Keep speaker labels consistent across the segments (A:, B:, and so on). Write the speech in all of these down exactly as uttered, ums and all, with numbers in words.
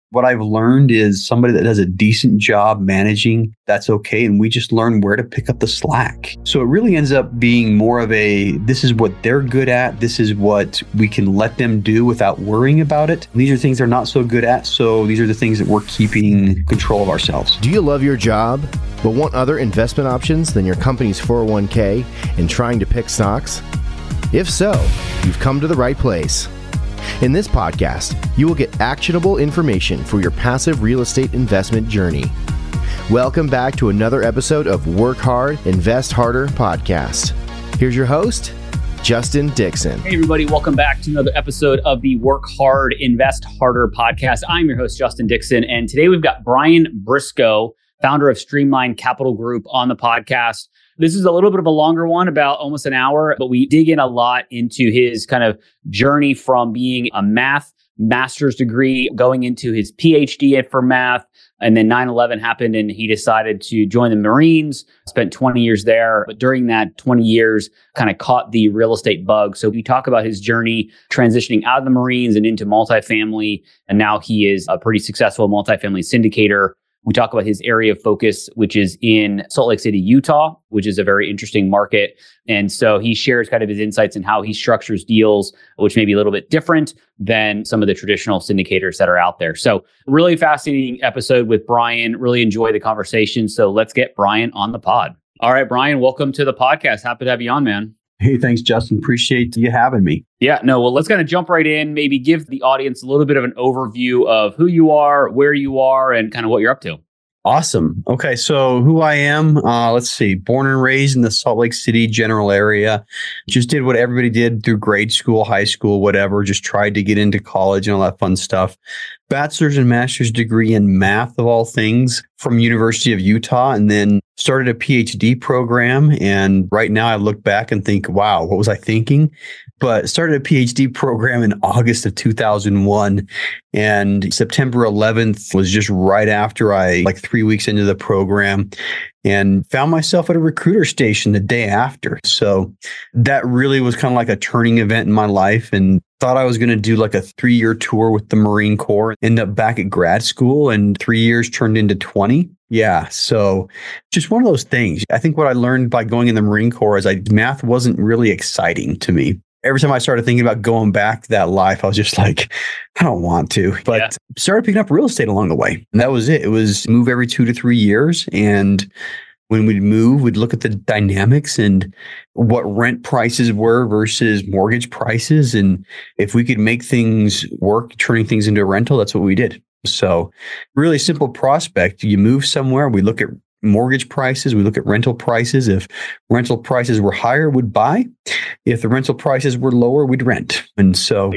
A: What I've learned is somebody that does a decent job managing, that's okay. And we just learn where to pick up the slack. So it really ends up being more of a, this is what they're good at. This is what we can let them do without worrying about it. These are things they're not so good at. So these are the things that we're keeping control of ourselves.
B: Do you love your job, but want other investment options than your company's four oh one k and trying to pick stocks? If so, you've come to the right place. In this podcast, you will get actionable information for your passive real estate investment journey. Welcome back to another episode of Work Hard, Invest Harder podcast. Here's your host, Justin Dixon.
C: Hey, everybody. Welcome back to another episode of the Work Hard, Invest Harder podcast. I'm your host, Justin Dixon, and today we've got Brian Briscoe, founder of Streamline Capital Group, on the podcast. This is a little bit of a longer one, about almost an hour, but we dig in a lot into his kind of journey from being a math master's degree, going into his P H D for math. And then nine eleven happened and he decided to join the Marines, spent twenty years there. But during that twenty years, kind of caught the real estate bug. So we talk about his journey transitioning out of the Marines and into multifamily. And now he is a pretty successful multifamily syndicator. We talk about his area of focus, which is in Salt Lake City, Utah, which is a very interesting market. And so he shares kind of his insights in how he structures deals, which may be a little bit different than some of the traditional syndicators that are out there. So really fascinating episode with Brian. Really enjoy the conversation. So let's get Brian on the pod. All right, Brian, welcome to the podcast. Happy to have you on, man.
A: Hey, thanks, Justin. Appreciate you having me.
C: Yeah, no, well, let's kind of jump right in, maybe give the audience a little bit of an overview of who you are, where you are, and kind of what you're up to.
A: Awesome. Okay, so who I am, uh, let's see, born and raised in the Salt Lake City general area. Just did what everybody did through grade school, high school, whatever. Just tried to get into college and all that fun stuff. Bachelor's and master's degree in math, of all things, from University of Utah, and then started a P H D program. And right now I look back and think, wow, what was I thinking? But started a P H D program in August of two thousand one, and September eleventh was just right after I, like three weeks into the program, and found myself at a recruiter station the day after. So that really was kind of like a turning event in my life, and thought I was going to do like a three-year tour with the Marine Corps, end up back at grad school, and three years turned into twenty. Yeah. So just one of those things. I think what I learned by going in the Marine Corps is I math wasn't really exciting to me. Every time I started thinking about going back to that life, I was just like, I don't want to. But yeah. Started picking up real estate along the way. And that was it. It was move every two to three years. And when we'd move, we'd look at the dynamics and what rent prices were versus mortgage prices. And if we could make things work, turning things into a rental, that's what we did. So really simple prospect. You move somewhere, we look at mortgage prices, we look at rental prices. If rental prices were higher, we'd buy. If the rental prices were lower, we'd rent. And so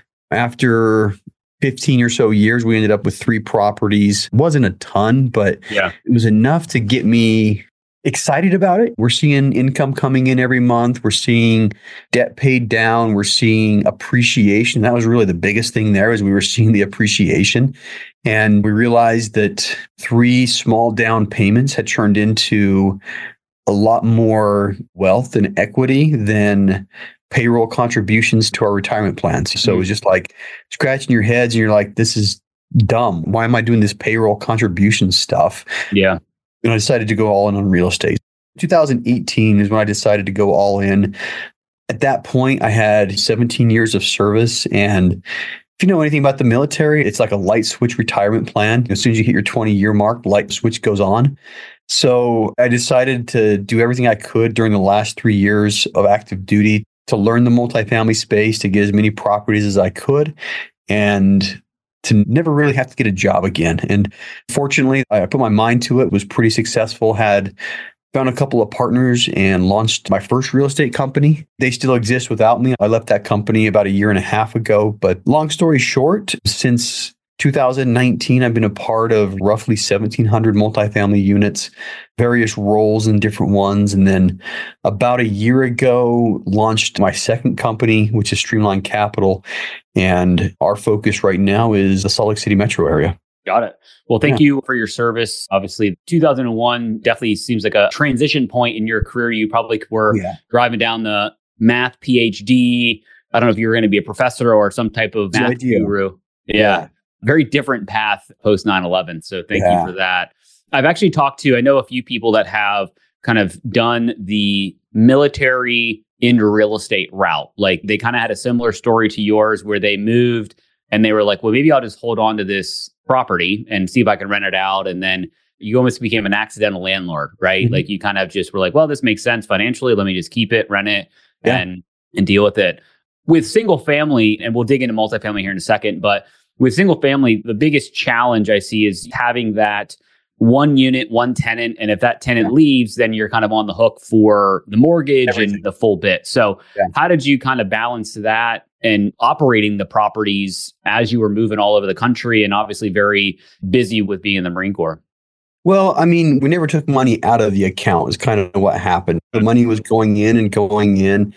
A: after fifteen or so years, we ended up with three properties. It wasn't a ton, but yeah, it was enough to get me excited about it. We're seeing income coming in every month. We're seeing debt paid down. We're seeing appreciation. That was really the biggest thing there, is we were seeing the appreciation. And we realized that three small down payments had turned into a lot more wealth and equity than payroll contributions to our retirement plans. So mm-hmm. It was just like scratching your heads and you're like, this is dumb. Why am I doing this payroll contribution stuff?
C: Yeah.
A: And I decided to go all in on real estate. two thousand eighteen is when I decided to go all in. At that point, I had seventeen years of service. And if you know anything about the military, it's like a light switch retirement plan. As soon as you hit your twenty year mark, the light switch goes on. So I decided to do everything I could during the last three years of active duty to learn the multifamily space, to get as many properties as I could, and to never really have to get a job again. And fortunately, I put my mind to it, was pretty successful, had found a couple of partners and launched my first real estate company. They still exist without me. I left that company about a year and a half ago. But long story short, since two thousand nineteen, I've been a part of roughly seventeen hundred multifamily units, various roles in different ones. And then about a year ago, launched my second company, which is Streamline Capital. And our focus right now is the Salt Lake City metro area.
C: Got it. Well, thank yeah. you for your service. Obviously, two thousand one definitely seems like a transition point in your career. You probably were yeah. driving down the math P H D. I don't know if you were going to be a professor or some type of math guru. Yeah. yeah. very different path post nine eleven. So thank
A: Yeah.
C: you for that. I've actually talked to, I know a few people that have kind of done the military into real estate route. Like they kind of had a similar story to yours where they moved and they were like, well, maybe I'll just hold on to this property and see if I can rent it out. And then you almost became an accidental landlord, right? Mm-hmm. Like you kind of just were like, well, this makes sense financially. Let me just keep it, rent it, yeah. and and deal with it. With single family, and we'll dig into multifamily here in a second, but with single family, the biggest challenge I see is having that one unit, one tenant. And if that tenant yeah. leaves, then you're kind of on the hook for the mortgage Everything. and the full bit. So yeah. how did you kind of balance that and operating the properties as you were moving all over the country and obviously very busy with being in the Marine Corps?
A: Well, I mean, we never took money out of the account is kind of what happened. The money was going in and going in.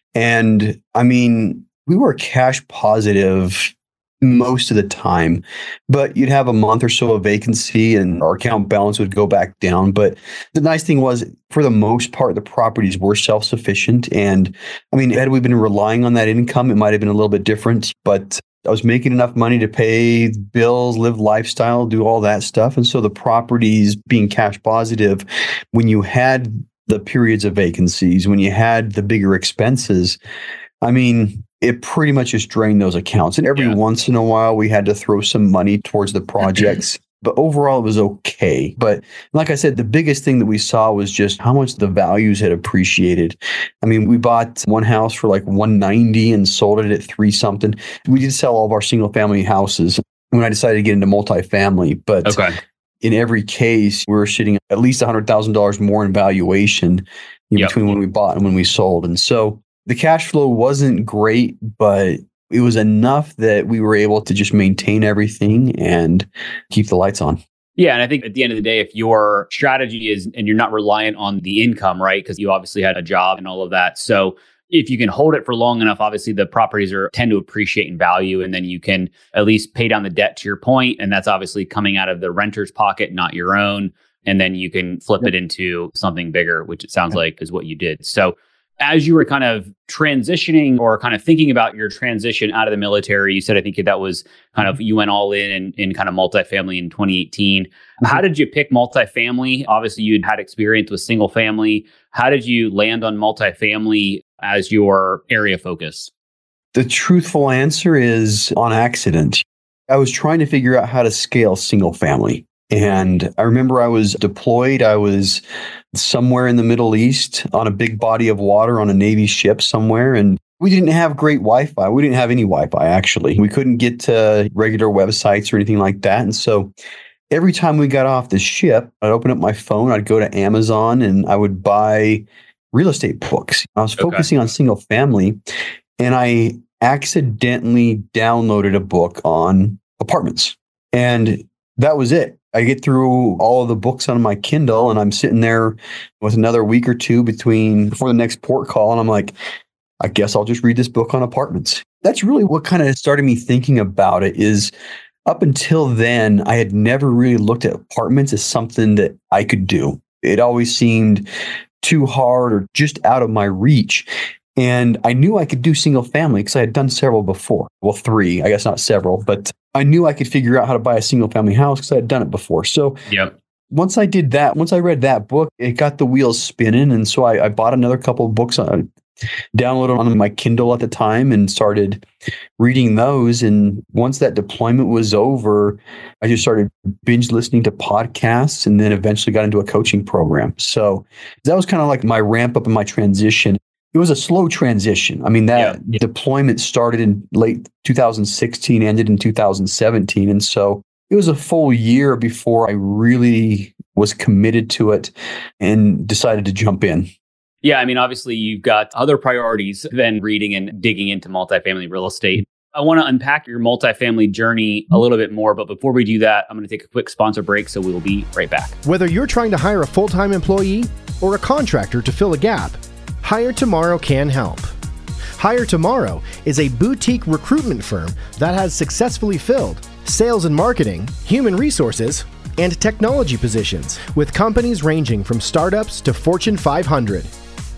A: And I mean, we were cash positive most of the time, but you'd have a month or so of vacancy and our account balance would go back down. But the nice thing was, for the most part, the properties were self-sufficient. And I mean, had we been relying on that income, it might have been a little bit different, but I was making enough money to pay bills, live lifestyle, do all that stuff. And so the properties being cash positive, when you had the periods of vacancies, when you had the bigger expenses, I mean, it pretty much just drained those accounts. And every yeah. once in a while, we had to throw some money towards the projects. But overall, it was okay. But like I said, the biggest thing that we saw was just how much the values had appreciated. I mean, we bought one house for like one ninety and sold it at three something. We did sell all of our single family houses when I decided to get into multifamily. But okay. in every case, we were sitting at least one hundred thousand dollars more in valuation in yep. between when we bought and when we sold. And so the cash flow wasn't great, but it was enough that we were able to just maintain everything and keep the lights on.
C: Yeah. And I think at the end of the day, if your strategy is, and you're not reliant on the income, right? Because you obviously had a job and all of that. So if you can hold it for long enough, obviously the properties are tend to appreciate in value, and then you can at least pay down the debt to your point. And that's obviously coming out of the renter's pocket, not your own. And then you can flip yep. it into something bigger, which it sounds yep. like is what you did. So as you were kind of transitioning or kind of thinking about your transition out of the military, you said, I think that was kind of, you went all in in, in kind of multifamily in twenty eighteen. Mm-hmm. How did you pick multifamily? Obviously, you'd had experience with single family. How did you land on multifamily as your area of focus?
A: The truthful answer is on accident. I was trying to figure out how to scale single family. And I remember I was deployed. I was somewhere in the Middle East on a big body of water on a Navy ship somewhere. And we didn't have great Wi-Fi. We didn't have any Wi-Fi, actually. We couldn't get to regular websites or anything like that. And so every time we got off the ship, I'd open up my phone, I'd go to Amazon, and I would buy real estate books. I was focusing okay. on single family, and I accidentally downloaded a book on apartments. And that was it. I get through all of the books on my Kindle, and I'm sitting there with another week or two between before the next port call. And I'm like, I guess I'll just read this book on apartments. That's really what kind of started me thinking about it. Is up until then, I had never really looked at apartments as something that I could do. It always seemed too hard or just out of my reach. And I knew I could do single family because I had done several before. Well, three, I guess not several, but I knew I could figure out how to buy a single family house because I had done it before. So
C: yep.
A: once I did that, once I read that book, it got the wheels spinning. And so I, I bought another couple of books, on, downloaded on my Kindle at the time, and started reading those. And once that deployment was over, I just started binge listening to podcasts, and then eventually got into a coaching program. So that was kind of like my ramp up and my transition. It was a slow transition. I mean, that yeah, yeah. deployment started in late two thousand sixteen, ended in two thousand seventeen. And so it was a full year before I really was committed to it and decided to jump in.
C: Yeah, I mean, obviously, you've got other priorities than reading and digging into multifamily real estate. I want to unpack your multifamily journey a little bit more. But before we do that, I'm going to take a quick sponsor break. So we will be right back.
B: Whether you're trying to hire a full-time employee or a contractor to fill a gap, Hire Tomorrow can help. Hire Tomorrow is a boutique recruitment firm that has successfully filled sales and marketing, human resources, and technology positions with companies ranging from startups to Fortune five hundred.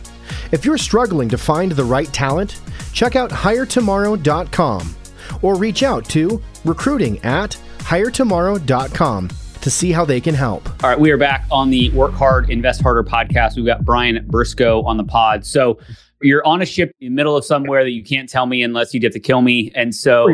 B: If you're struggling to find the right talent, check out hire tomorrow dot com or reach out to recruiting at hire tomorrow dot com to see how they can help.
C: All right, we are back on the Work Hard, Invest Harder podcast. We've got Brian Briscoe on the pod. So you're on a ship in the middle of somewhere that you can't tell me unless you get to kill me. And so,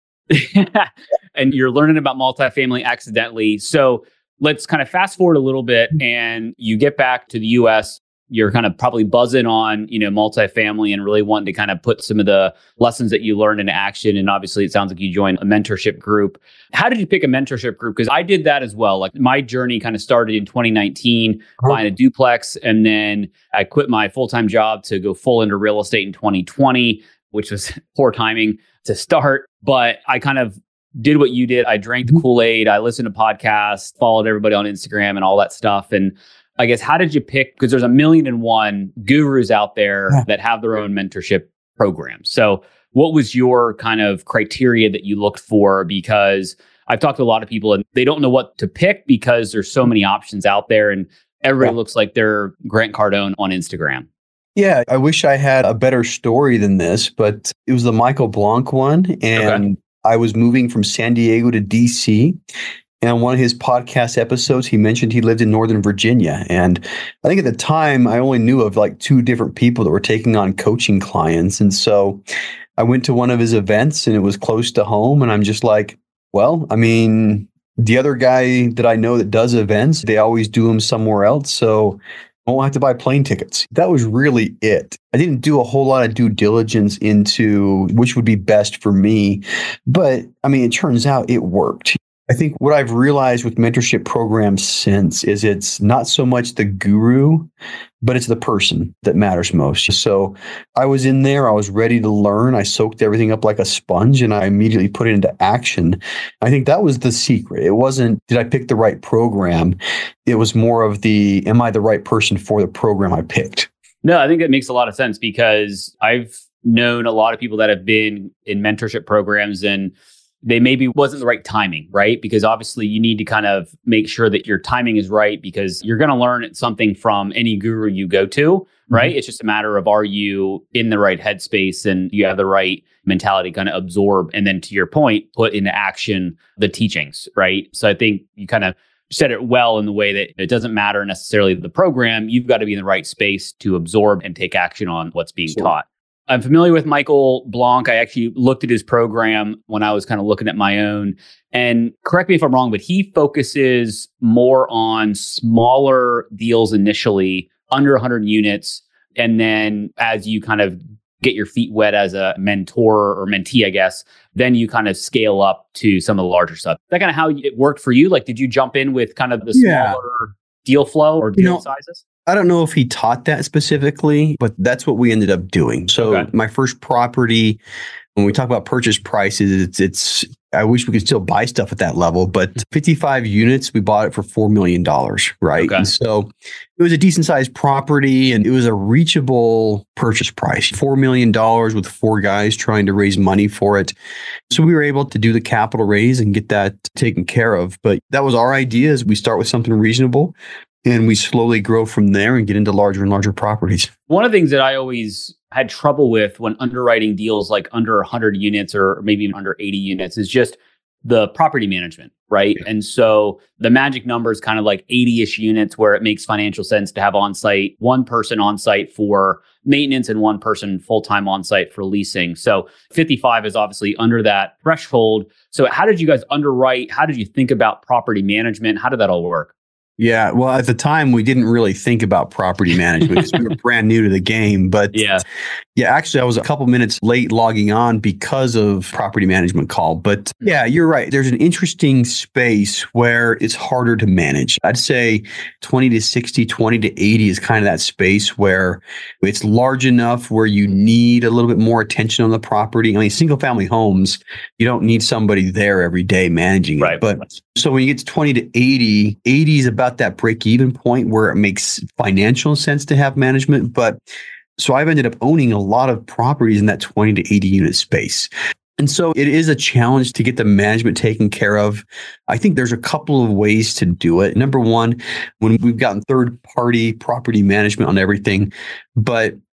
C: and you're learning about multifamily accidentally. So let's kind of fast forward a little bit and you get back to the U S. You're kind of probably buzzing on, you know, multifamily and really wanting to kind of put some of the lessons that you learned into action. And obviously it sounds like you joined a mentorship group. How did you pick a mentorship group? Because I did that as well. Like my journey kind of started in twenty nineteen, oh. buying a duplex. And then I quit my full-time job to go full into real estate in twenty twenty, which was poor timing to start. But I kind of did what you did. I drank the Kool-Aid. I listened to podcasts, followed everybody on Instagram and all that stuff. And I guess, how did you pick? Because there's a million and one gurus out there yeah. that have their own mentorship programs. So what was your kind of criteria that you looked for? Because I've talked to a lot of people and they don't know what to pick because there's so many options out there and everybody yeah. looks like they're Grant Cardone on Instagram.
A: Yeah, I wish I had a better story than this, but it was the Michael Blank one. And okay. I was moving from San Diego to D C. And on one of his podcast episodes, he mentioned he lived in Northern Virginia. And I think at the time, I only knew of like two different people that were taking on coaching clients. And so I went to one of his events and it was close to home. And I'm just like, well, I mean, the other guy that I know that does events, they always do them somewhere else. So I won't have to buy plane tickets. That was really it. I didn't do a whole lot of due diligence into which would be best for me. But I mean, it turns out it worked. I think what I've realized with mentorship programs since is it's not so much the guru, but it's the person that matters most. So I was in there, I was ready to learn. I soaked everything up like a sponge and I immediately put it into action. I think that was the secret. It wasn't, did I pick the right program? It was more of the, am I the right person for the program I picked?
C: No, I think that makes a lot of sense because I've known a lot of people that have been in mentorship programs and they maybe wasn't the right timing, right? Because obviously you need to kind of make sure that your timing is right because you're going to learn something from any guru you go to, right? Mm-hmm. It's just a matter of, are you in the right headspace and you have the right mentality kind of absorb and then to your point, put into action the teachings, right? So I think you kind of said it well in the way that it doesn't matter necessarily the program. You've got to be in the right space to absorb and take action on what's being sure. taught. I'm familiar with Michael Blank. I actually looked at his program when I was kind of looking at my own. And correct me if I'm wrong, but he focuses more on smaller deals initially, under one hundred units. And then as you kind of get your feet wet as a mentor or mentee, I guess, then you kind of scale up to some of the larger stuff. Is that kind of how it worked for you? Like, did you jump in with kind of the
A: yeah.
C: smaller deal flow or deal you know, sizes?
A: I don't know if he taught that specifically, but that's what we ended up doing. So okay. my first property, when we talk about purchase prices, it's, it's, I wish we could still buy stuff at that level, but fifty-five units, we bought it for four million dollars, right? Okay. And so it was a decent sized property and it was a reachable purchase price, four million dollars with four guys trying to raise money for it. So we were able to do the capital raise and get that taken care of. But that was our idea, is we start with something reasonable. And we slowly grow from there and get into larger and larger properties.
C: One of the things that I always had trouble with when underwriting deals like under one hundred units or maybe even under eighty units is just the property management, right? Yeah. And so the magic number is kind of like eighty-ish units where it makes financial sense to have on-site, one person on-site for maintenance and one person full-time on-site for leasing. So fifty-five is obviously under that threshold. So how did you guys underwrite? How did you think about property management? How did that all work?
A: Yeah, well, at the time, we didn't really think about property management because we were brand new to the game. But yeah, yeah, actually, I was a couple minutes late logging on because of property management call. But yeah, you're right. There's an interesting space where it's harder to manage. I'd say twenty to sixty, twenty to eighty is kind of that space where it's large enough where you need a little bit more attention on the property. I mean, single family homes, you don't need somebody there every day managing
C: right.
A: it. But so when you get to twenty to eighty, eighty is about that break-even point where it makes financial sense to have management. But so I've ended up owning a lot of properties in that twenty to eighty unit space. And so it is a challenge to get the management taken care of. I think there's a couple of ways to do it. Number one, when we've gotten third-party property management on everything, but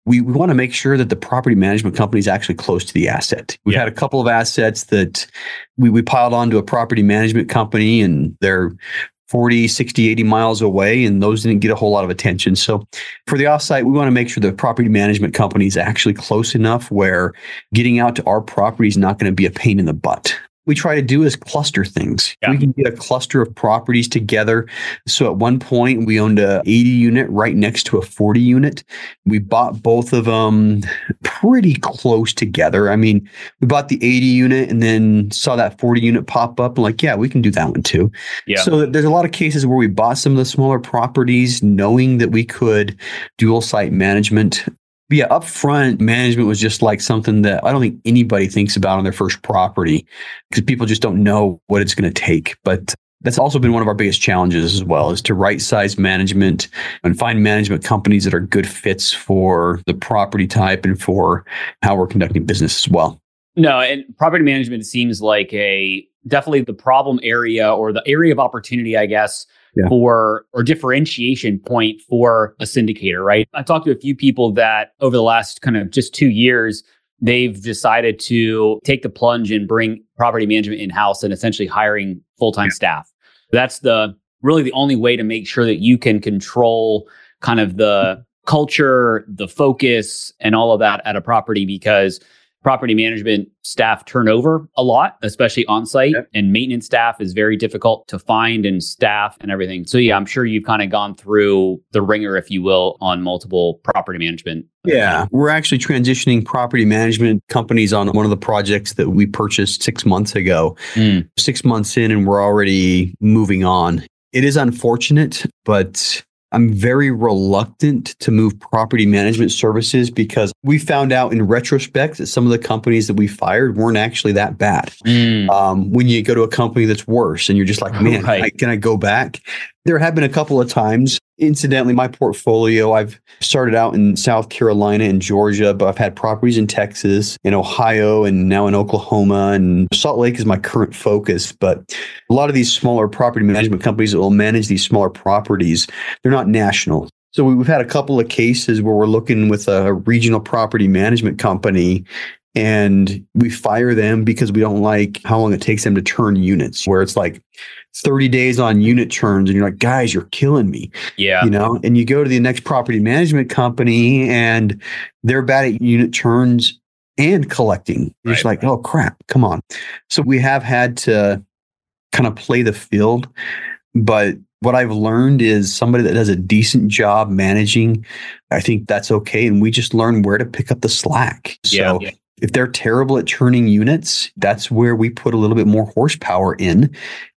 A: we, we want to make sure that the property management company is actually close to the asset. We've
C: Yeah.
A: had a couple of assets that we, we piled onto a property management company, and they're forty, sixty, eighty miles away, and those didn't get a whole lot of attention. So for the offsite, we want to make sure the property management company is actually close enough where getting out to our property is not going to be a pain in the butt. We try to do is cluster things.
C: Yeah.
A: We can get a cluster of properties together. So at one point, we owned a eighty unit right next to a forty unit. We bought both of them pretty close together. I mean, we bought the eighty unit and then saw that forty unit pop up and like, yeah, we can do that one too.
C: Yeah.
A: So there's a lot of cases where we bought some of the smaller properties knowing that we could dual site management. But yeah, upfront management was just like something that I don't think anybody thinks about on their first property because people just don't know what it's going to take. But that's also been one of our biggest challenges as well, is to right size management and find management companies that are good fits for the property type and for how we're conducting business as well.
C: No, and property management seems like a definitely the problem area or the area of opportunity, I guess, yeah. for or differentiation point for a syndicator, right? I've talked to a few people that over the last kind of just two years, they've decided to take the plunge and bring property management in-house and essentially hiring full-time yeah. staff. That's the really the only way to make sure that you can control kind of the culture, the focus, and all of that at a property, because property management staff turnover a lot, especially on site, yep. and maintenance staff is very difficult to find and staff and everything. So yeah, I'm sure you've kind of gone through the ringer, if you will, on multiple property management.
A: Yeah, we're actually transitioning property management companies on one of the projects that we purchased six months ago. Mm. Six months in and we're already moving on. It is unfortunate, but I'm very reluctant to move property management services because we found out in retrospect that some of the companies that we fired weren't actually that bad. Mm. Um, when you go to a company that's worse and you're just like, man, right. I, can I go back? There have been a couple of times. Incidentally, my portfolio, I've started out in South Carolina and Georgia, but I've had properties in Texas, in Ohio, and now in Oklahoma, and Salt Lake is my current focus. But a lot of these smaller property management companies that will manage these smaller properties, they're not national. So we've had a couple of cases where we're looking with a regional property management company and we fire them because we don't like how long it takes them to turn units, where it's like thirty days on unit turns. And you're like, guys, you're killing me.
C: Yeah.
A: You know, and you go to the next property management company and they're bad at unit turns and collecting. You're right. just like, oh, crap, come on. So we have had to kind of play the field. But what I've learned is somebody that does a decent job managing, I think that's okay. And we just learn where to pick up the slack.
C: Yeah.
A: So yeah. if they're terrible at turning units, that's where we put a little bit more horsepower in.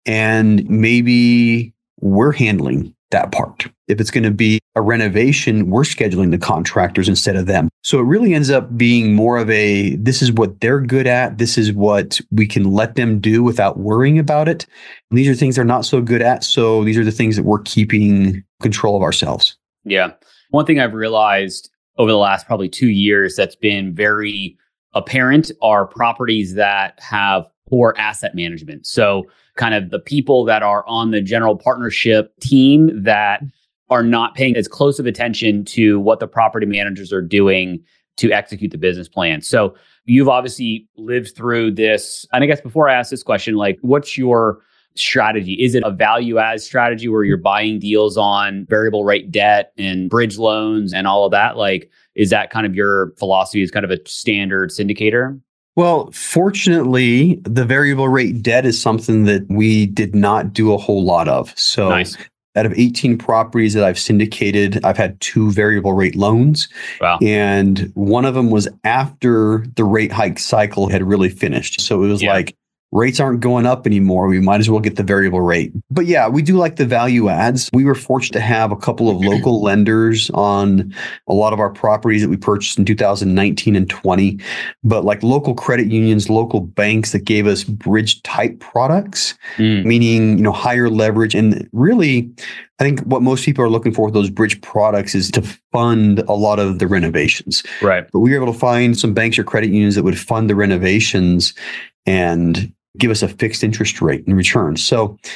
A: And maybe we're handling that part. If it's going to be a renovation, we're scheduling the contractors instead of them. So it really ends up being more of a, this is what they're good at. This is what we can let them do without worrying about it. And these are things they're not so good at. So these are the things that we're keeping control of ourselves.
C: Yeah. One thing I've realized over the last probably two years that's been very apparent are properties that have poor asset management. So kind of the people that are on the general partnership team that are not paying as close of attention to what the property managers are doing to execute the business plan. So you've obviously lived through this. And I guess before I ask this question, like, what's your strategy? Is it a value add strategy where you're buying deals on variable rate debt and bridge loans and all of that? Like, is that kind of your philosophy as kind of a standard syndicator?
A: Well, fortunately, the variable rate debt is something that we did not do a whole lot of. So nice. Out of eighteen properties that I've syndicated, I've had two variable rate loans.
C: Wow.
A: And one of them was after the rate hike cycle had really finished. So it was yeah. like, rates aren't going up anymore. We might as well get the variable rate. But yeah, we do like the value adds. We were fortunate to have a couple of local lenders on a lot of our properties that we purchased in two thousand nineteen and twenty. But like local credit unions, local banks that gave us bridge type products, mm. meaning, you know, higher leverage. And really, I think what most people are looking for with those bridge products is to fund a lot of the renovations.
C: Right.
A: But we were able to find some banks or credit unions that would fund the renovations and give us a fixed interest rate in return. So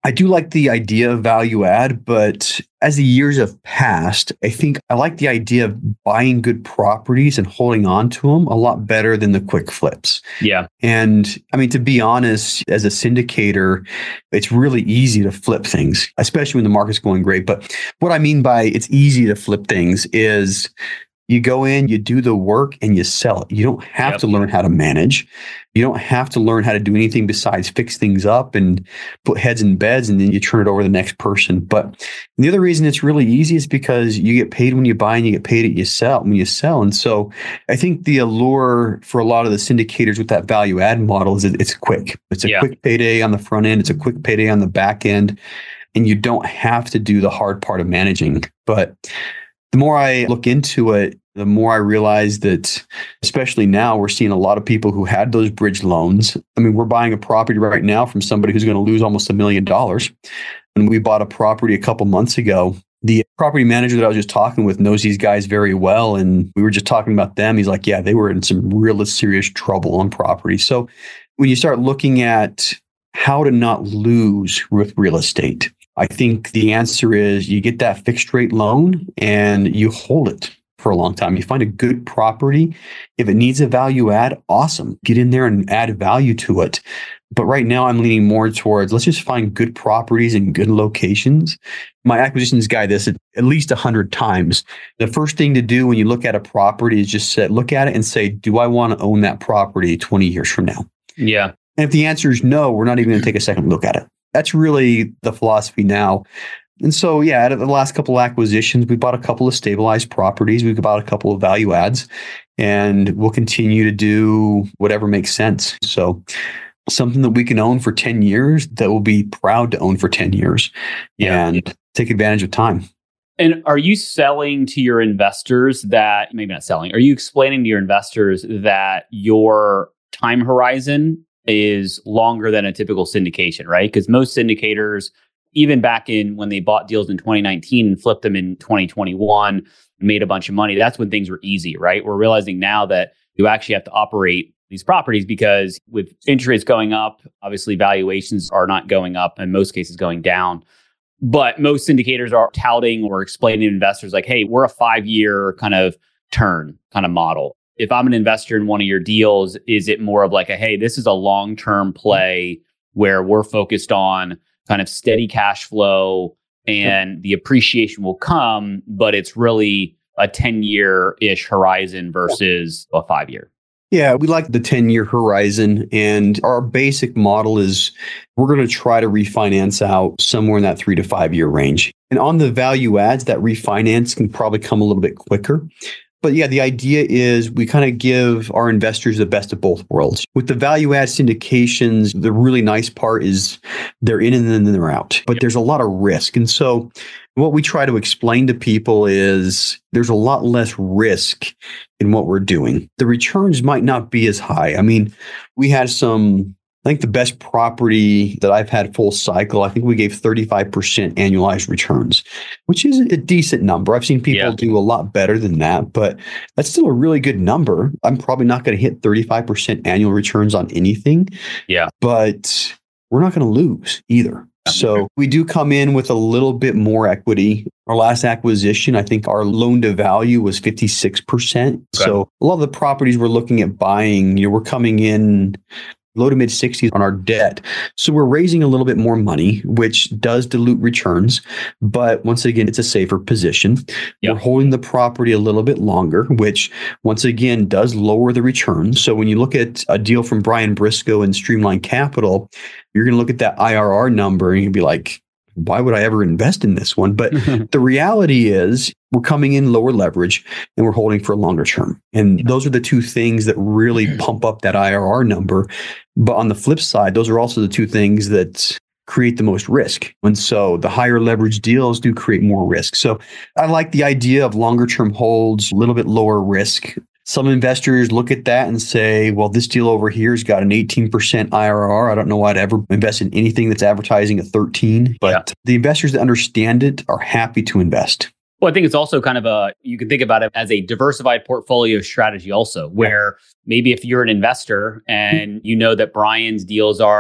A: I do like the idea of value add, but as the years have passed, I think I like the idea of buying good properties and holding on to them a lot better than the quick flips.
C: Yeah.
A: And I mean, to be honest, as a syndicator, it's really easy to flip things, especially when the market's going great. But what I mean by it's easy to flip things is you go in, you do the work, and you sell it. You don't have yep. to learn how to manage. You don't have to learn how to do anything besides fix things up and put heads in beds, and then you turn it over to the next person. But the other reason it's really easy is because you get paid when you buy and you get paid at you sell when you sell. And so I think the allure for a lot of the syndicators with that value add model is that it's quick. It's a yeah. quick payday on the front end. It's a quick payday on the back end. And you don't have to do the hard part of managing. But the more I look into it, the more I realize that, especially now, we're seeing a lot of people who had those bridge loans. I mean, we're buying a property right now from somebody who's going to lose almost a million dollars. And we bought a property a couple months ago. The property manager that I was just talking with knows these guys very well. And we were just talking about them. He's like, yeah, they were in some real serious trouble on property. So when you start looking at how to not lose with real estate, I think the answer is you get that fixed rate loan and you hold it for a long time. You find a good property. If it needs a value add, awesome. Get in there and add value to it. But right now I'm leaning more towards let's just find good properties in good locations. My acquisitions guy this at, at least a hundred times. The first thing to do when you look at a property is just say, look at it and say, do I want to own that property twenty years from now?
C: Yeah.
A: And if the answer is no, we're not even going to take a second look at it. That's really the philosophy now. And so, yeah, out of the last couple of acquisitions, we bought a couple of stabilized properties. We bought a couple of value adds, and we'll continue to do whatever makes sense. So something that we can own for ten years that we'll be proud to own for ten years yeah. and take advantage of time.
C: And are you selling to your investors that, maybe not selling, are you explaining to your investors that your time horizon is longer than a typical syndication, right? Because most syndicators, even back in when they bought deals in twenty nineteen and flipped them in twenty twenty-one, made a bunch of money. That's when things were easy, right? We're realizing now that you actually have to operate these properties because with interest rates going up, obviously valuations are not going up, in most cases going down. But most syndicators are touting or explaining to investors like, hey, we're a five-year kind of turn kind of model. If I'm an investor in one of your deals, is it more of like a, hey, this is a long-term play where we're focused on kind of steady cash flow and the appreciation will come, but it's really a ten-year-ish horizon versus a five-year?
A: Yeah, we like the ten-year horizon. And our basic model is we're going to try to refinance out somewhere in that three to five-year range. And on the value adds, that refinance can probably come a little bit quicker. But yeah, the idea is we kind of give our investors the best of both worlds. With the value add syndications, the really nice part is they're in and then they're out. But there's a lot of risk. And so what we try to explain to people is there's a lot less risk in what we're doing. The returns might not be as high. I mean, we had some, I think the best property that I've had full cycle, I think we gave thirty-five percent annualized returns, which is a decent number. I've seen people yeah. do a lot better than that, but that's still a really good number. I'm probably not going to hit thirty-five percent annual returns on anything,
C: yeah,
A: but we're not going to lose either. So we do come in with a little bit more equity. Our last acquisition, I think our loan to value was fifty-six percent. Okay. So a lot of the properties we're looking at buying, you know, we're coming in low to mid sixties on our debt. So we're raising a little bit more money, which does dilute returns. But once again, it's a safer position. Yep. We're holding the property a little bit longer, which once again does lower the returns. So when you look at a deal from Brian Briscoe and Streamline Capital, you're going to look at that I R R number and you'll be like, why would I ever invest in this one? But the reality is we're coming in lower leverage and we're holding for a longer term. And those are the two things that really pump up that I R R number. But on the flip side, those are also the two things that create the most risk. And so the higher leverage deals do create more risk. So I like the idea of longer term holds, a little bit lower risk. Some investors look at that and say, well, this deal over here has got an eighteen percent I R R. I don't know why I'd ever invest in anything that's advertising a thirteen. But yeah. the investors that understand it are happy to invest.
C: Well, I think it's also kind of a, you can think about it as a diversified portfolio strategy also, where maybe if you're an investor and you know that Brian's deals are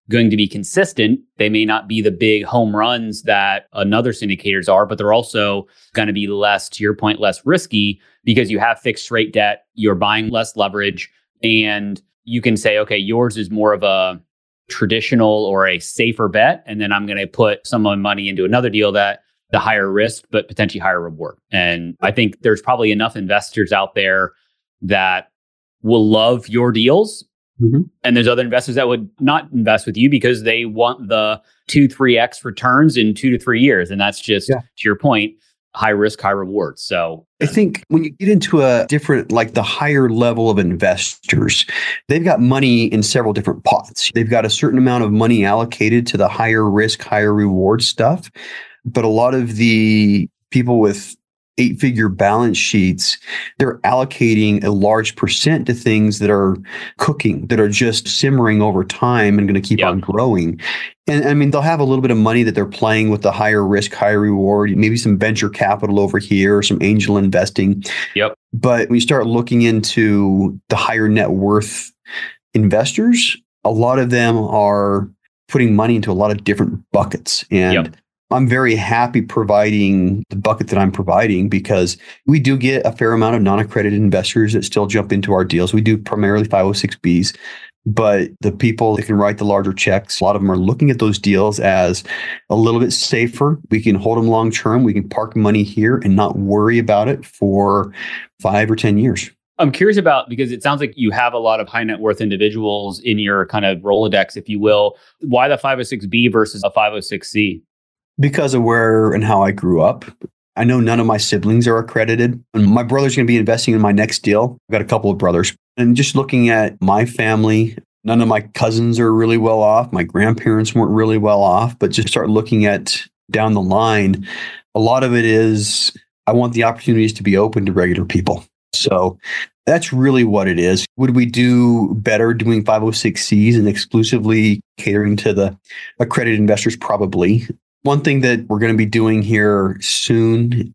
C: going to be consistent. They may not be the big home runs that another syndicators are, but they're also going to be less, to your point, less risky because you have fixed rate debt, you're buying less leverage, and you can say, okay, yours is more of a traditional or a safer bet. And then I'm going to put some of my money into another deal that the higher risk, but potentially higher reward. And I think there's probably enough investors out there that will love your deals. Mm-hmm. And there's other investors that would not invest with you because they want the two, three X returns in two to three years. And that's just, yeah. to your point, high risk, high reward. So
A: I think when you get into a different, like the higher level of investors, they've got money in several different pots. They've got a certain amount of money allocated to the higher risk, higher reward stuff. But a lot of the people with eight figure balance sheets, they're allocating a large percent to things that are cooking, that are just simmering over time and going to keep yep. on growing. And I mean, they'll have a little bit of money that they're playing with the higher risk, higher reward, maybe some venture capital over here, some angel investing.
C: Yep.
A: But when you start looking into the higher net worth investors, a lot of them are putting money into a lot of different buckets. And yep. I'm very happy providing the bucket that I'm providing because we do get a fair amount of non-accredited investors that still jump into our deals. We do primarily five oh six Bs, but the people that can write the larger checks, a lot of them are looking at those deals as a little bit safer. We can hold them long term. We can park money here and not worry about it for five or ten years.
C: I'm curious about, because it sounds like you have a lot of high net worth individuals in your kind of Rolodex, if you will. Why the five oh six B versus a five oh six C?
A: Because of where and how I grew up. I know none of my siblings are accredited. And my brother's going to be investing in my next deal. I've got a couple of brothers. And just looking at my family, none of my cousins are really well off. My grandparents weren't really well off. But just start looking at down the line, a lot of it is I want the opportunities to be open to regular people. So that's really what it is. Would we do better doing five oh six Cs and exclusively catering to the accredited investors? Probably. One thing that we're going to be doing here soon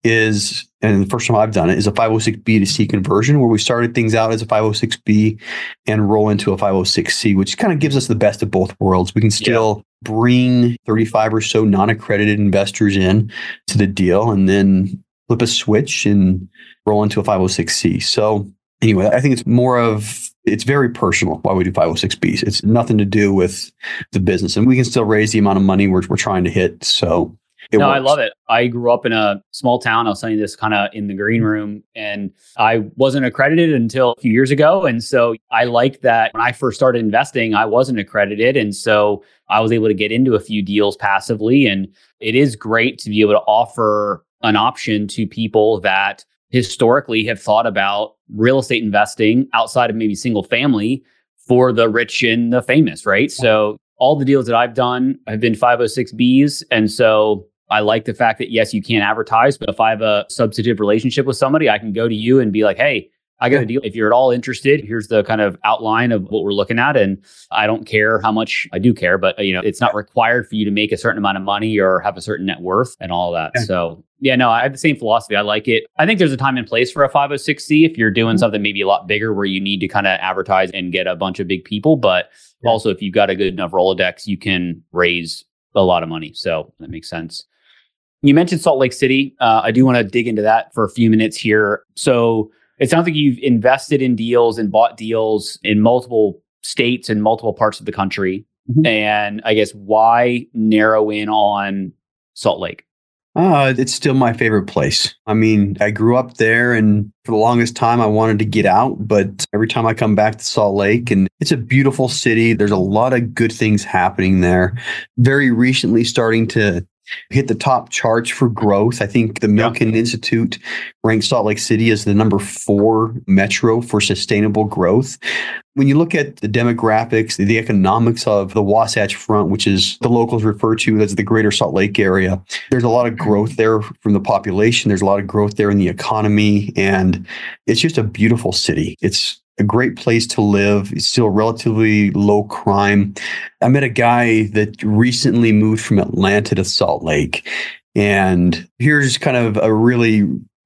A: is, and the first time I've done it, is a five oh six B to C conversion where we started things out as a five oh six B and roll into a five oh six C, which kind of gives us the best of both worlds. We can still yeah. bring thirty-five or so non-accredited investors in to the deal and then flip a switch and roll into a five oh six C. So anyway, I think it's more of, it's very personal why we do five oh six Bs. It's nothing to do with the business. And we can still raise the amount of money we're, we're trying to hit. So it
C: No,
A: works.
C: I love it. I grew up in a small town. I was telling you this kind of in the green room. And I wasn't accredited until a few years ago. And so I liked that when I first started investing, I wasn't accredited. And so I was able to get into a few deals passively. And it is great to be able to offer an option to people that historically have thought about real estate investing outside of maybe single family for the rich and the famous, right? So all the deals that I've done have been five oh six Bs. And so I like the fact that, yes, you can't advertise, but if I have a substantive relationship with somebody, I can go to you and be like, hey, I got a deal. If you're at all interested, here's the kind of outline of what we're looking at. And I don't care how much, I do care, but you know, it's not required for you to make a certain amount of money or have a certain net worth and all of that. Yeah. So yeah, no, I have the same philosophy. I like it. I think there's a time and place for a five oh six C if you're doing mm-hmm. something maybe a lot bigger where you need to kind of advertise and get a bunch of big people. But yeah. also if you've got a good enough Rolodex, you can raise a lot of money. So that makes sense. You mentioned Salt Lake City. Uh, I do want to dig into that for a few minutes here. So it sounds like you've invested in deals and bought deals in multiple states and multiple parts of the country. Mm-hmm. And I guess why narrow in on Salt Lake?
A: Uh, it's still my favorite place. I mean, I grew up there and for the longest time I wanted to get out, but every time I come back to Salt Lake, and it's a beautiful city. There's a lot of good things happening there. Very recently starting to hit the top charts for growth. I think the Milken yeah. Institute ranks Salt Lake City as the number four metro for sustainable growth. When you look at the demographics, the economics of the Wasatch Front, which is the locals refer to as the greater Salt Lake area, there's a lot of growth there from the population. There's a lot of growth there in the economy. And it's just a beautiful city. It's a great place to live. It's still relatively low crime. I met a guy that recently moved from Atlanta to Salt Lake. And here's kind of a really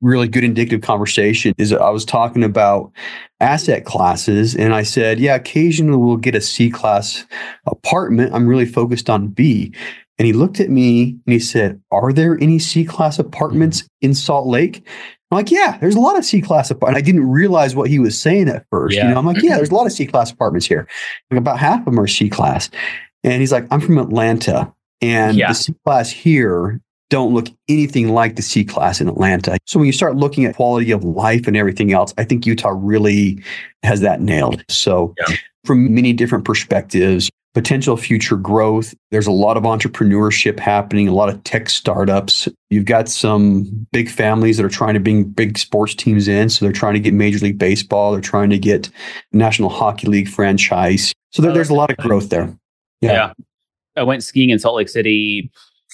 A: really good indicative conversation is I was talking about asset classes, and I said, yeah, occasionally we'll get a C-class apartment. I'm really focused on B. And he looked at me and he said, are there any C-class apartments in Salt Lake? I'm like, yeah, there's a lot of C-class apartments. I didn't realize what he was saying at first.
C: Yeah.
A: You know, I'm like, yeah, there's a lot of C-class apartments here. Like about half of them are C-class. And he's like, I'm from Atlanta, and
C: Yeah.
A: the C-class here don't look anything like the C-class in Atlanta. So when you start looking at quality of life and everything else, I think Utah really has that nailed. So
C: Yeah.
A: from many different perspectives, potential future growth, there's a lot of entrepreneurship happening, a lot of tech startups. You've got some big families that are trying to bring big sports teams in. So they're trying to get Major League Baseball. They're trying to get National Hockey League franchise. So there, there's a lot of growth there.
C: Yeah.
A: Yeah.
C: I went skiing in Salt Lake City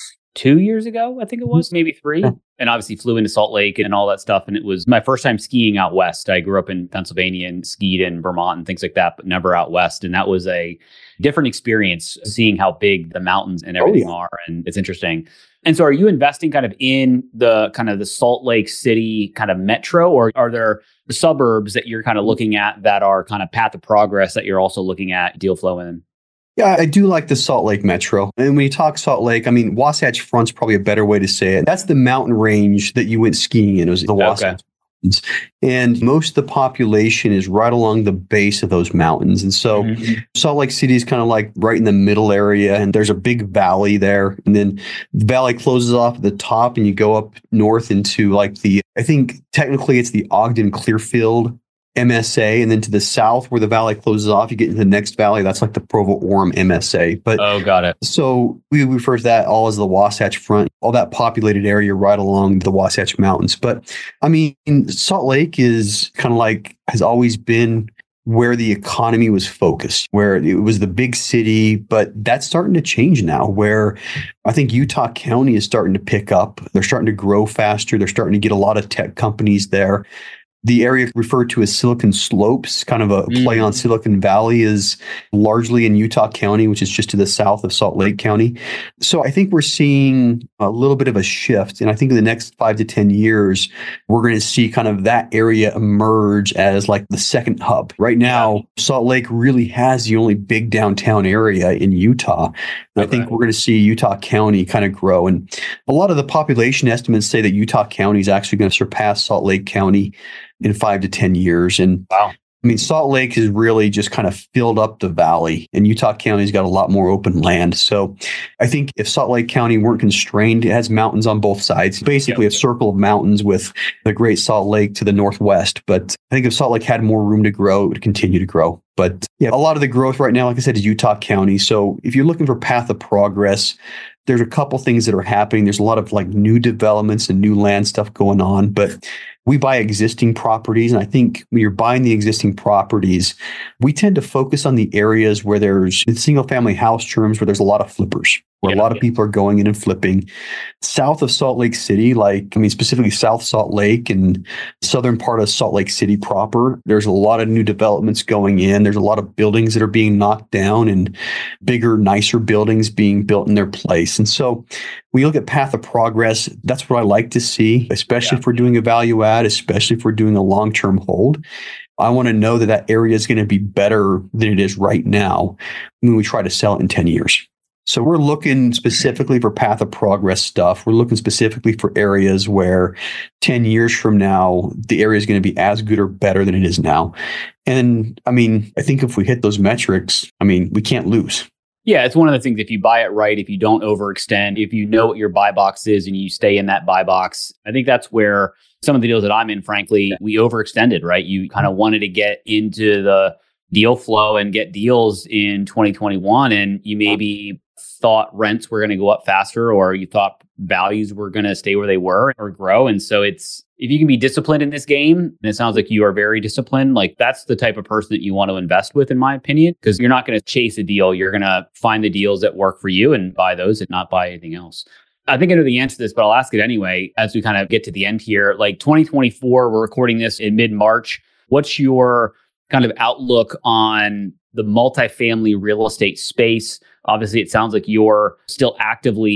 C: two years ago, I think it was, maybe three.
A: Yeah.
C: And obviously flew into Salt Lake and all that stuff. And it was my first time skiing out west. I grew up in Pennsylvania and skied in Vermont and things like that, but never out west. And that was a different experience, seeing how big the mountains and everything
A: Oh, yeah.
C: are. And it's interesting. And so are you investing kind of in the kind of the Salt Lake City kind of metro, or are there suburbs that you're kind of looking at that are kind of path of progress that you're also looking at deal flow in?
A: Yeah, I do like the Salt Lake Metro. And when you talk Salt Lake, I mean, Wasatch Front's probably a better way to say it. That's the mountain range that you went skiing in. It was the Wasatch
C: Okay.
A: Mountains. And most of the population is right along the base of those mountains. And so
C: Mhm.
A: Salt Lake City is kind of like right in the middle area, and there's a big valley there. And then the valley closes off at the top, and you go up north into like the, I think technically it's the Ogden Clearfield M S A, and then to the south where the valley closes off, you get into the next valley. That's like the Provo Orem M S A. But
C: Oh, got it.
A: so we refer to that all as the Wasatch Front, all that populated area right along the Wasatch Mountains. But I mean, Salt Lake is kind of like, has always been where the economy was focused, where it was the big city, but that's starting to change now, where I think Utah County is starting to pick up. They're starting to grow faster. They're starting to get a lot of tech companies there. The area referred to as Silicon Slopes, kind of a play on Silicon Valley, is largely in Utah County, which is just to the south of Salt Lake County. So I think we're seeing a little bit of a shift. And I think in the next five to ten years, we're going to see kind of that area emerge as like the second hub. Right now, Salt Lake really has the only big downtown area in Utah. And I think we're going to see Utah County kind of grow. And a lot of the population estimates say that Utah County is actually going to surpass Salt Lake County in five to ten years. And
C: Wow.
A: I mean, Salt Lake has really just kind of filled up the valley, and Utah County's got a lot more open land. So I think if Salt Lake County weren't constrained, it has mountains on both sides, basically
C: Yep.
A: a circle of mountains with the Great Salt Lake to the northwest. But I think if Salt Lake had more room to grow, it would continue to grow. But yeah, a lot of the growth right now, like I said, is Utah County. So if you're looking for path of progress, there's a couple things that are happening. There's a lot of like new developments and new land stuff going on, but we buy existing properties. And I think when you're buying the existing properties, we tend to focus on the areas where there's in single family house terms, where there's a lot of flippers, where
C: Yeah,
A: a lot of
C: yeah.
A: people are going in and flipping. South of Salt Lake City, like, I mean, specifically South Salt Lake and southern part of Salt Lake City proper, there's a lot of new developments going in. There's a lot of buildings that are being knocked down and bigger, nicer buildings being built in their place. And so when you look at path of progress, that's what I like to see, especially
C: Yeah.
A: if we're doing a value add, especially if we're doing a long-term hold. I want to know that that area is going to be better than it is right now when we try to sell it in ten years. So we're looking specifically for path of progress stuff. We're looking specifically for areas where ten years from now, the area is going to be as good or better than it is now. And I mean, I think if we hit those metrics, I mean, we can't lose.
C: Yeah, it's one of the things, if you buy it right, if you don't overextend, if you know what your buy box is and you stay in that buy box, I think that's where some of the deals that I'm in, frankly, we overextended, right? You kind of wanted to get into the deal flow and get deals in twenty twenty-one, and you maybe thought rents were going to go up faster, or you thought values were going to stay where they were or grow. And so it's, if you can be disciplined in this game, and it sounds like you are very disciplined, like that's the type of person that you want to invest with, in my opinion, because you're not going to chase a deal. You're going to find the deals that work for you and buy those and not buy anything else. I think I know the answer to this, but I'll ask it anyway as we kind of get to the end here. Like twenty twenty-four, we're recording this in mid-March. What's your kind of outlook on the multifamily real estate space? Obviously, it sounds like you're still actively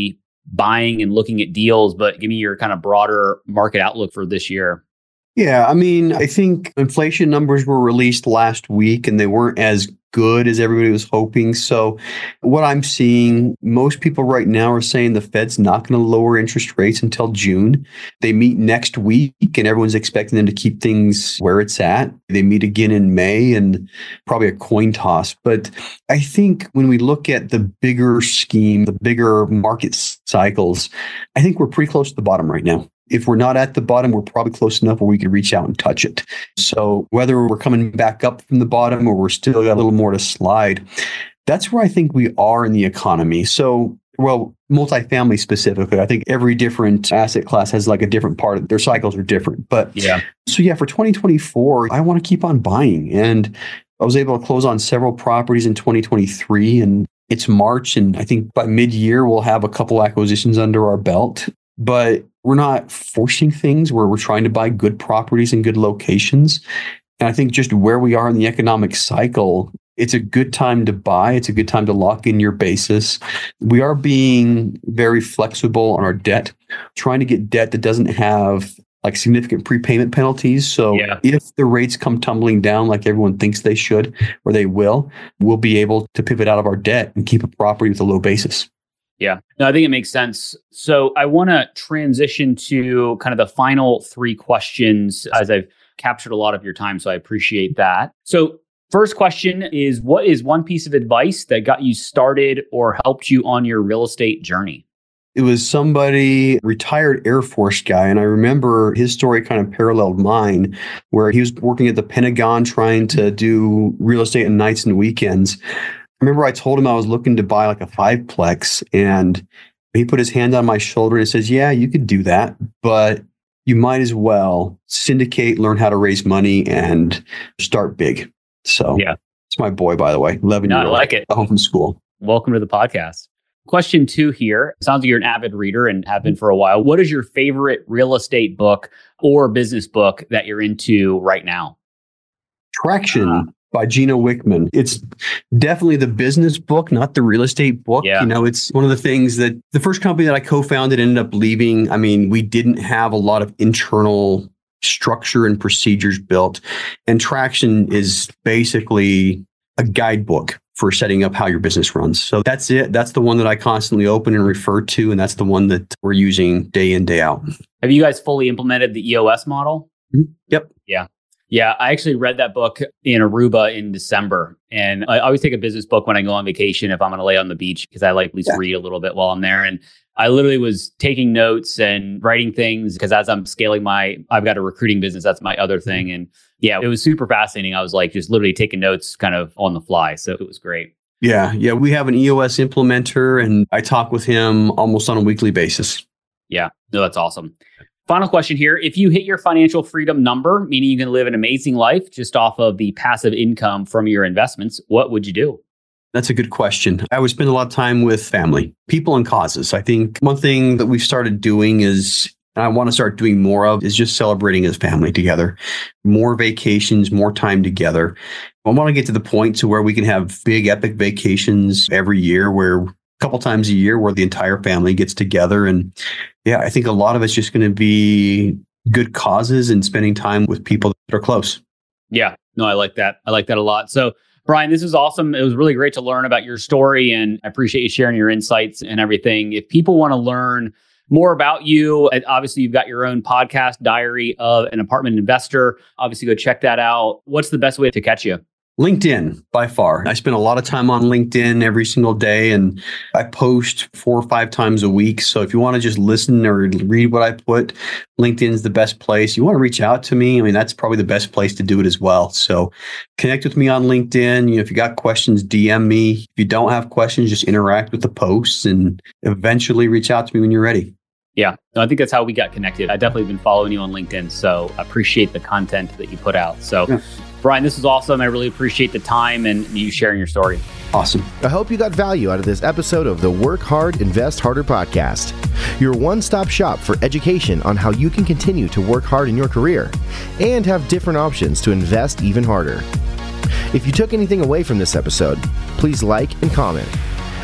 C: buying and looking at deals, but give me your kind of broader market outlook for this year.
A: Yeah, I mean, I think inflation numbers were released last week and they weren't as good as everybody was hoping. So what I'm seeing, most people right now are saying the Fed's not going to lower interest rates until June. They meet next week and everyone's expecting them to keep things where it's at. They meet again in May and probably a coin toss. But I think when we look at the bigger scheme, the bigger market cycles, I think we're pretty close to the bottom right now. If we're not at the bottom, we're probably close enough where we could reach out and touch it. So whether we're coming back up from the bottom or we're still got a little more to slide, that's where I think we are in the economy. So, well, multifamily specifically, I think every different asset class has like a different part of their cycles are different. But yeah, so yeah, for twenty twenty-four, I want to keep on buying. And I was able to close on several properties in twenty twenty-three and it's March. And I think by mid-year, we'll have a couple acquisitions under our belt. But we're not forcing things where we're trying to buy good properties in good locations. And I think just where we are in the economic cycle, it's a good time to buy. It's a good time to lock in your basis. We are being very flexible on our debt, trying to get debt that doesn't have like significant prepayment penalties. So yeah. If the rates come tumbling down like everyone thinks they should, or they will, we'll be able to pivot out of our debt and keep a property with a low basis.
C: Yeah, no, I think it makes sense. So I want to transition to kind of the final three questions as I've captured a lot of your time. So I appreciate that. So first question is, what is one piece of advice that got you started or helped you on your real estate journey?
A: It was somebody, retired Air Force guy. And I remember his story kind of paralleled mine, where he was working at the Pentagon trying to do real estate on nights and weekends. I remember I told him I was looking to buy like a fiveplex, and he put his hand on my shoulder and says, yeah, you could do that, but you might as well syndicate, learn how to raise money and start big. So yeah, it's my boy, by the way, eleven
C: no,
A: year old.
C: I like it.
A: Home from school.
C: Welcome to the podcast. Question two here. Sounds like you're an avid reader and have been for a while. What is your favorite real estate book or business book that you're into right now?
A: Traction. Uh, by Gino Wickman. It's definitely the business book, not the real estate book. Yeah. You know, it's one of the things that the first company that I co-founded ended up leaving. I mean, we didn't have a lot of internal structure and procedures built. And Traction is basically a guidebook for setting up how your business runs. So that's it. That's the one that I constantly open and refer to. And that's the one that we're using day in, day out.
C: Have you guys fully implemented the E O S model?
A: Mm-hmm. Yep.
C: Yeah. Yeah, I actually read that book in Aruba in December. And I always take a business book when I go on vacation if I'm going to lay on the beach, because I like at least yeah. read a little bit while I'm there. And I literally was taking notes and writing things because as I'm scaling my, I've got a recruiting business. That's my other thing. And yeah, it was super fascinating. I was like just literally taking notes kind of on the fly. So it was great.
A: Yeah. Yeah. We have an E O S implementer and I talk with him almost on a weekly basis.
C: Yeah. No, that's awesome. Final question here. If you hit your financial freedom number, meaning you can live an amazing life just off of the passive income from your investments, what would you do?
A: That's a good question. I would spend a lot of time with family, people and causes. I think one thing that we've started doing is, and I want to start doing more of, is just celebrating as family together. More vacations, more time together. I want to get to the point to where we can have big epic vacations every year, where a couple times a year where the entire family gets together. And yeah, I think a lot of it's just going to be good causes and spending time with people that are close.
C: Yeah, no, I like that. I like that a lot. So Brian, this is awesome. It was really great to learn about your story, and I appreciate you sharing your insights and everything. If people want to learn more about you, obviously you've got your own podcast, Diary of an Apartment Investor. Obviously go check that out. What's the best way to catch you?
A: LinkedIn, by far. I spend a lot of time on LinkedIn every single day, and I post four or five times a week. So if you want to just listen or read what I put, LinkedIn's the best place. You want to reach out to me, I mean, that's probably the best place to do it as well. So connect with me on LinkedIn. You know, if you got questions, D M me. If you don't have questions, just interact with the posts and eventually reach out to me when you're ready.
C: Yeah, no, I think that's how we got connected. I've definitely been following you on LinkedIn, so I appreciate the content that you put out. So yeah. Brian, this is awesome. I really appreciate the time and you sharing your story.
A: Awesome.
B: I hope you got value out of this episode of the Work Hard, Invest Harder podcast. Your one-stop shop for education on how you can continue to work hard in your career and have different options to invest even harder. If you took anything away from this episode, please like and comment.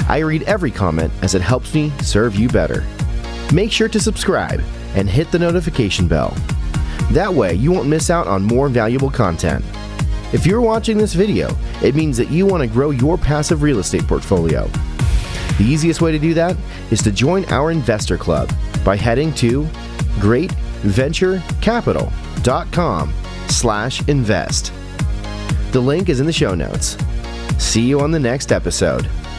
B: I read every comment as it helps me serve you better. Make sure to subscribe and hit the notification bell. That way you won't miss out on more valuable content. If you're watching this video, it means that you want to grow your passive real estate portfolio. The easiest way to do that is to join our investor club by heading to great venture capital dot com slash invest. The link is in the show notes. See you on the next episode.